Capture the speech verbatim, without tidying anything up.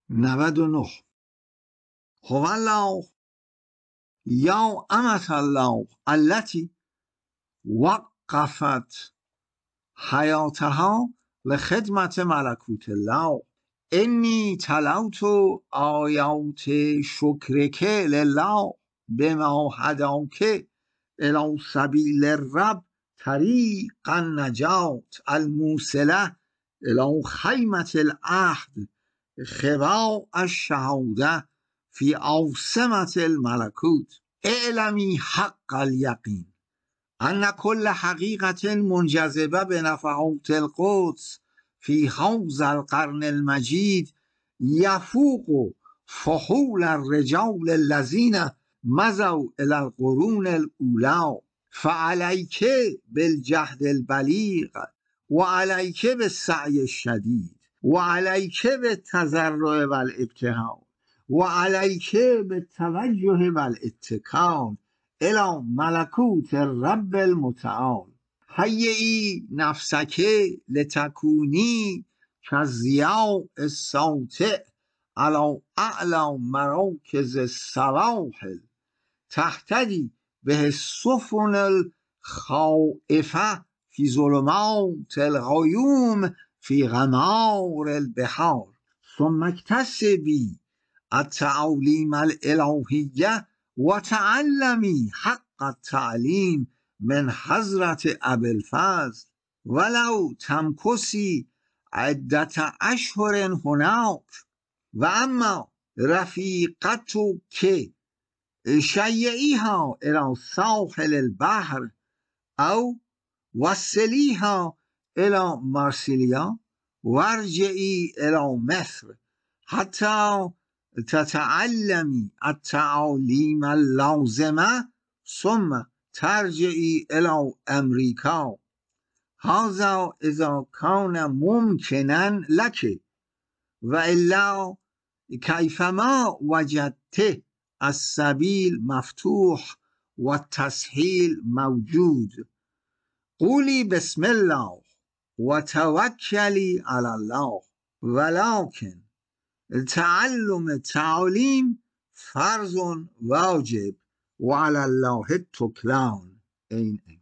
نود و نه. هو الله یا امة الله التي وقفت حیاتها لخدمت ملکوت الله. انی تلوت آیات شکرک لله بما هداک الی سبیل الرب طریق النجات الموصله الی خیمة العهد خواء الشهاده فی عاصمة الملکوت. اعلمی حق الیقین ان کل حقیقة منجذبه بنفحات القدس فی حوض القرن المجید یفوق فحول الرجال الذین مضوا الی القرون الاولی. فعلیک بالجهد البلیغ و علیک بالسعی الشدید و علیک بالتضرع و الابتهال و علیک بالتوجه و الاتکال الی ملکوت الرب المتعال. هیئی نفسک لتکونی کالضیاء الساطع علی اعلی مراکز السواحل تهتدی به السفن الخائفة فی ظلمات الغیوم فی غمار البحار. ثم اکتسبی التعالیم الالهیه و تعلمی حق التعلیم من حضرت ابوالفضل ولو تمکثی عدة اشهر هناک. و اما رفیقتک شیعیها الی ساحل البحر او وصلیها الی مارسیلیا وارجعی الی مصر حتی تتعلمی التعالیم اللازمه ثم ترجعی الی امریکا. هذا اذا کان ممکنا لک و الا کیفما وجدته السبیل مفتوح و التسهیل موجود. قولی بسم الله و توکلی علی الله ولکن تعلم تعالیم فرض واجب و علی الله التکلان. این